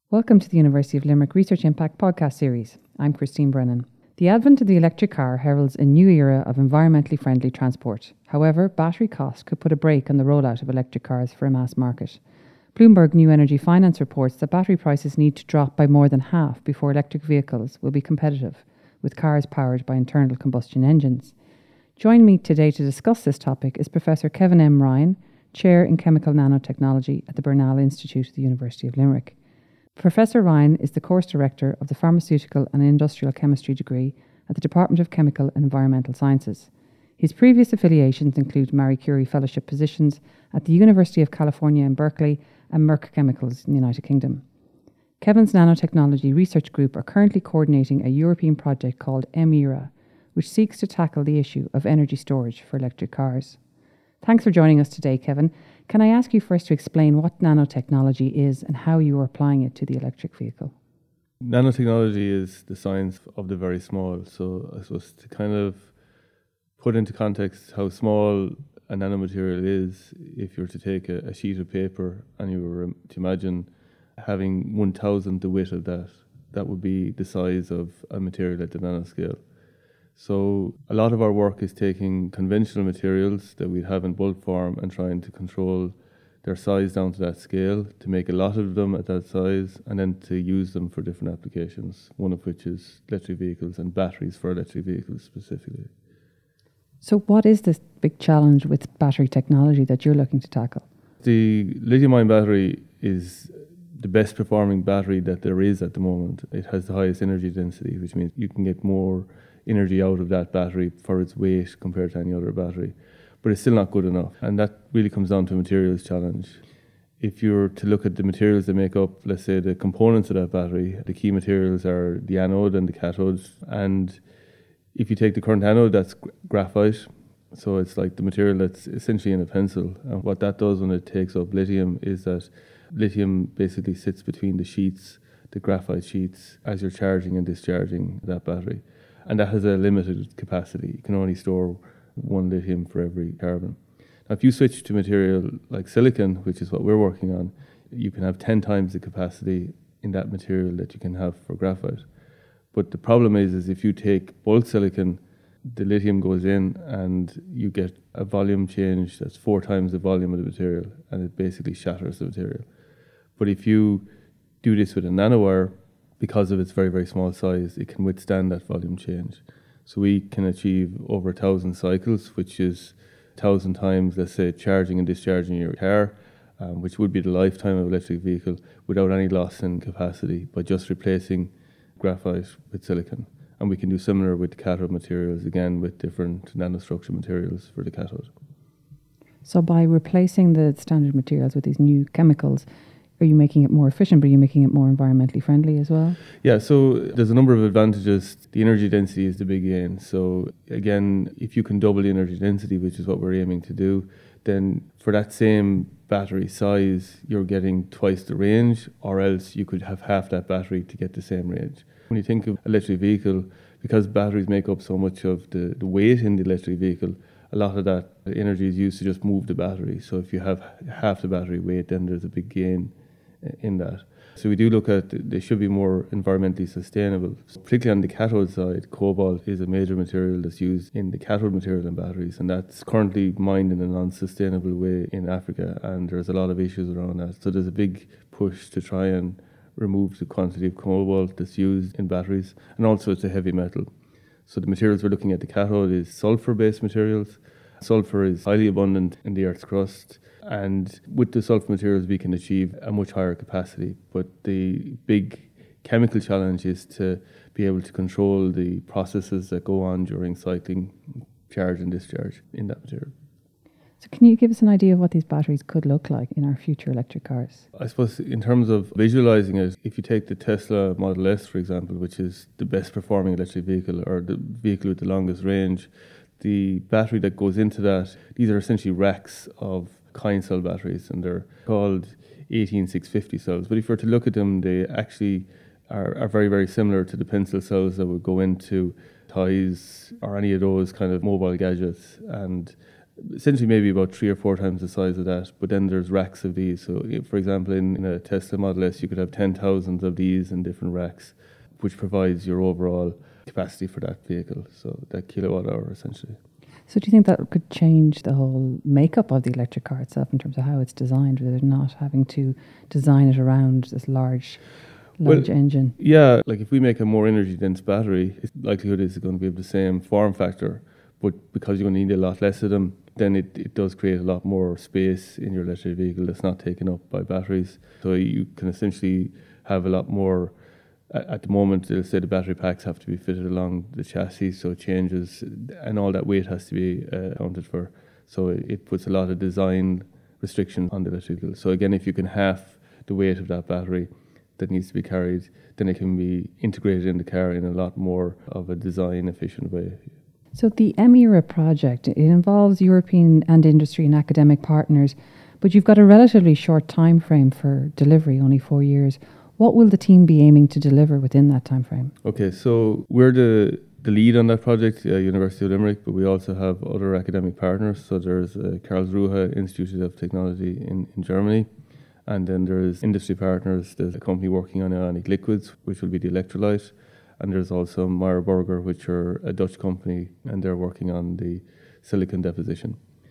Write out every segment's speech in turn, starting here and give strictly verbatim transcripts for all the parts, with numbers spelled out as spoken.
Welcome to the University of Limerick Research Impact podcast series. I'm Christine Brennan. The advent of the electric car heralds a new era of environmentally friendly transport. However, battery costs could put a brake on the rollout of electric cars for a mass market. Bloomberg New Energy Finance reports that battery prices need to drop by more than half before electric vehicles will be competitive with cars powered by internal combustion engines. Joining me today to discuss this topic is Professor Kevin M. Ryan, Chair in Chemical Nanotechnology at the Bernal Institute at the University of Limerick. Professor Ryan is the course director of the Pharmaceutical and Industrial Chemistry degree at the Department of Chemical and Environmental Sciences. His previous affiliations include Marie Curie Fellowship positions at the University of California in Berkeley and Merck Chemicals in the United Kingdom. Kevin's nanotechnology research group are currently coordinating a European project called EMIRA, which seeks to tackle the issue of energy storage for electric cars. Thanks for joining us today, Kevin. Can I ask you first to explain what nanotechnology is and how you are applying it to the electric vehicle? Nanotechnology is the science of the very small. So I suppose to kind of put into context how small a nanomaterial is, if you were to take a, a sheet of paper and you were to imagine having one thousandth the width of that, that would be the size of a material at the nanoscale. So a lot of our work is taking conventional materials that we have in bulk form and trying to control their size down to that scale, to make a lot of them at that size, and then to use them for different applications, one of which is electric vehicles and batteries for electric vehicles specifically. So what is this big challenge with battery technology that you're looking to tackle? The lithium-ion battery is the best performing battery that there is at the moment. It has the highest energy density, which means you can get more energy out of that battery for its weight compared to any other battery. But it's still not good enough. And that really comes down to a materials challenge. If you were to look at the materials that make up, let's say, the components of that battery, the key materials are the anode and the cathode. And if you take the current anode, that's graphite. So it's like the material that's essentially in a pencil. And what that does when it takes up lithium is that lithium basically sits between the sheets, the graphite sheets, as you're charging and discharging that battery. And that has a limited capacity. You can only store one lithium for every carbon. Now, if you switch to material like silicon, which is what we're working on, you can have ten times the capacity in that material that you can have for graphite. But the problem is, is if you take bulk silicon, the lithium goes in and you get a volume change that's four times the volume of the material, and it basically shatters the material. But if you do this with a nanowire, because of its very, very small size, it can withstand that volume change. So we can achieve over a thousand cycles, which is a thousand times, let's say, charging and discharging your car, um, which would be the lifetime of an electric vehicle, without any loss in capacity by just replacing graphite with silicon. And we can do similar with cathode materials, again, with different nanostructure materials for the cathode. So by replacing the standard materials with these new chemicals, are you making it more efficient, but are you making it more environmentally friendly as well? Yeah, so there's a number of advantages. The energy density is the big gain. So again, if you can double the energy density, which is what we're aiming to do, then for that same battery size, you're getting twice the range, or else you could have half that battery to get the same range. When you think of electric vehicle, because batteries make up so much of the, the weight in the electric vehicle, a lot of that energy is used to just move the battery. So if you have half the battery weight, then there's a big gain in that. So we do look at, they should be more environmentally sustainable. So particularly on the cathode side, cobalt is a major material that's used in the cathode material in batteries, and that's currently mined in a non-sustainable way in Africa, and there's a lot of issues around that. So there's a big push to try and remove the quantity of cobalt that's used in batteries, and also it's a heavy metal. So the materials we're looking at, the cathode, is sulfur-based materials. Sulfur is highly abundant in the Earth's crust, and with the sulfur materials we can achieve a much higher capacity. But the big chemical challenge is to be able to control the processes that go on during cycling, charge and discharge in that material. So can you give us an idea of what these batteries could look like in our future electric cars? I suppose in terms of visualizing it, if you take the Tesla Model S, for example, which is the best performing electric vehicle, or the vehicle with the longest range, the battery that goes into that, these are essentially racks of coin cell batteries, and they're called eighteen six fifty cells. But if you were to look at them, they actually are, are very, very similar to the pencil cells that would go into toys or any of those kind of mobile gadgets. And essentially maybe about three or four times the size of that. But then there's racks of these. So, for example, in, in a Tesla Model S, you could have ten thousand of these in different racks, which provides your overall capacity for that vehicle. So that kilowatt hour, essentially. So do you think that could change the whole makeup of the electric car itself in terms of how it's designed, with it not having to design it around this large, large well, engine? Yeah, like if we make a more energy dense battery, its likelihood is it's going to be of the same form factor, but because you're going to need a lot less of them, then it, it does create a lot more space in your electric vehicle that's not taken up by batteries. So you can essentially have a lot more. At the moment, they'll say the battery packs have to be fitted along the chassis, so it changes, and all that weight has to be uh, accounted for. So it, it puts a lot of design restriction on the electric vehicle. So again, if you can half the weight of that battery that needs to be carried, then it can be integrated in the car in a lot more of a design efficient way. So the EMIRA project, it involves European and industry and academic partners, but you've got a relatively short time frame for delivery, only four years. What will the team be aiming to deliver within that time frame? Okay, so we're the, the lead on that project, uh, University of Limerick, but we also have other academic partners. So there's uh, Karlsruhe Institute of Technology in, in Germany, and then there's industry partners. There's a company working on ionic liquids, which will be the electrolyte, and there's also Meyer Burger, which are a Dutch company, and they're working on the silicon deposition.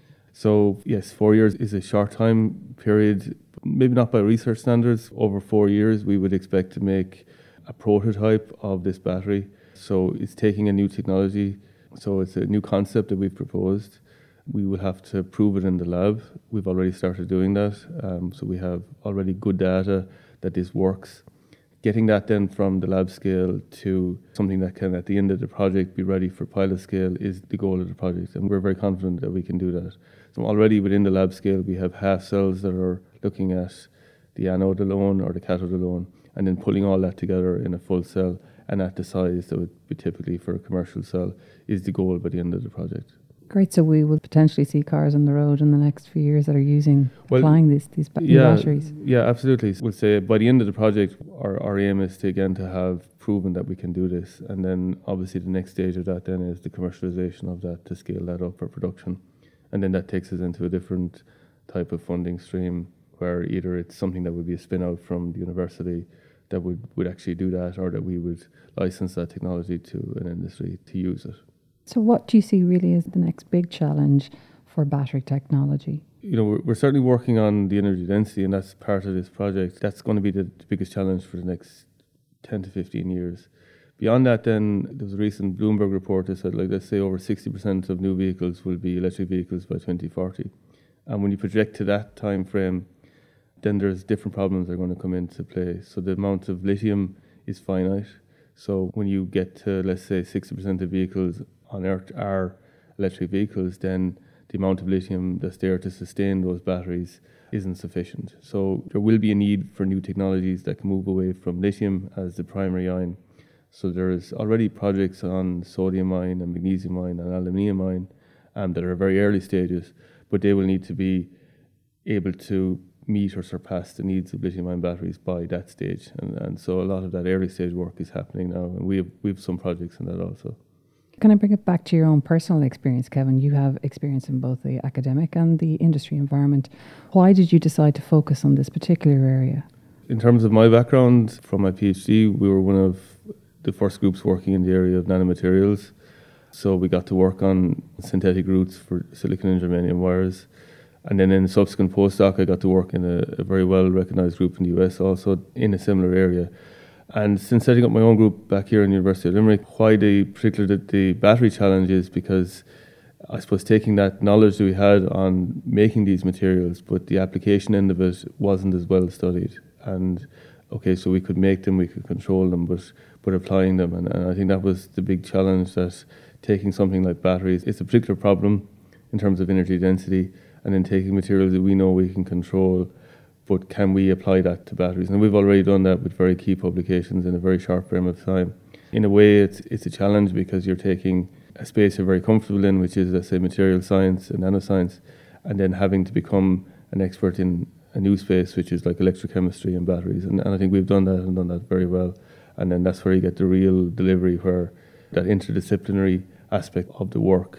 So yes, four years is a short time period. Maybe not by research standards. Over four years, we would expect to make a prototype of this battery. So it's taking a new technology. So it's a new concept that we've proposed. We will have to prove it in the lab. We've already started doing that. Um, so we have already good data that this works. Getting that then from the lab scale to something that can, at the end of the project, be ready for pilot scale is the goal of the project. And we're very confident that we can do that. So already within the lab scale, we have half cells that are looking at the anode alone or the cathode alone, and then pulling all that together in a full cell and at the size that would be typically for a commercial cell is the goal by the end of the project. Great, so we will potentially see cars on the road in the next few years that are using, well, applying these, these ba- yeah, batteries. Yeah, absolutely. We'll say by the end of the project, our, our aim is to again to have proven that we can do this, and then obviously the next stage of that then is the commercialization of that to scale that up for production. And then that takes us into a different type of funding stream where either it's something that would be a spin out from the university that would, would actually do that, or that we would license that technology to an industry to use it. So what do you see really as the next big challenge for battery technology? You know, we're, we're certainly working on the energy density, and that's part of this project. That's going to be the, the biggest challenge for the next ten to fifteen years. Beyond that, then, there was a recent Bloomberg report that said, like, let's say over sixty percent of new vehicles will be electric vehicles by twenty forty. And when you project to that time frame, then there's different problems that are going to come into play. So the amount of lithium is finite. So when you get to, let's say, sixty percent of vehicles on Earth are electric vehicles, then the amount of lithium that's there to sustain those batteries isn't sufficient. So there will be a need for new technologies that can move away from lithium as the primary ion. So there's already projects on sodium ion and magnesium ion and aluminium ion um, that are very early stages, but they will need to be able to meet or surpass the needs of lithium-ion batteries by that stage. And, and so a lot of that early stage work is happening now, and we have, we have some projects in that also. Can I bring it back to your own personal experience, Kevin? You have experience in both the academic and the industry environment. Why did you decide to focus on this particular area? In terms of my background, from my PhD, we were one of the first groups working in the area of nanomaterials. So we got to work on synthetic routes for silicon and germanium wires. And then in subsequent postdoc, I got to work in a, a very well-recognised group in the U S also in a similar area. And since setting up my own group back here in the University of Limerick, why the particularly the, the battery challenge is because I suppose taking that knowledge that we had on making these materials, but the application end of it wasn't as well studied. And okay, so we could make them, we could control them, but but applying them. And, and I think that was the big challenge, that taking something like batteries, it's a particular problem in terms of energy density, and then taking materials that we know we can control, but can we apply that to batteries? And we've already done that with very key publications in a very short frame of time. In a way, it's it's a challenge because you're taking a space you're very comfortable in, which is, let's say, material science and nanoscience, and then having to become an expert in a new space, which is like electrochemistry and batteries. And, and I think we've done that and done that very well. And then that's where you get the real delivery, where that interdisciplinary aspect of the work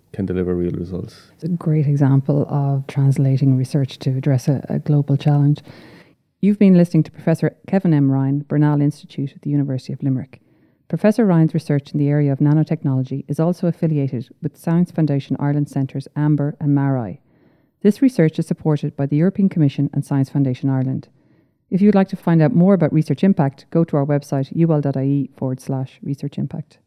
can deliver real results. It's a great example of translating research to address a, a global challenge. You've been listening to Professor Kevin M. Ryan, Bernal Institute at the University of Limerick. Professor Ryan's research in the area of nanotechnology is also affiliated with Science Foundation Ireland Centres Amber and Marai. This research is supported by the European Commission and Science Foundation Ireland. If you'd like to find out more about Research Impact, go to our website ul.ie forward slash research impact.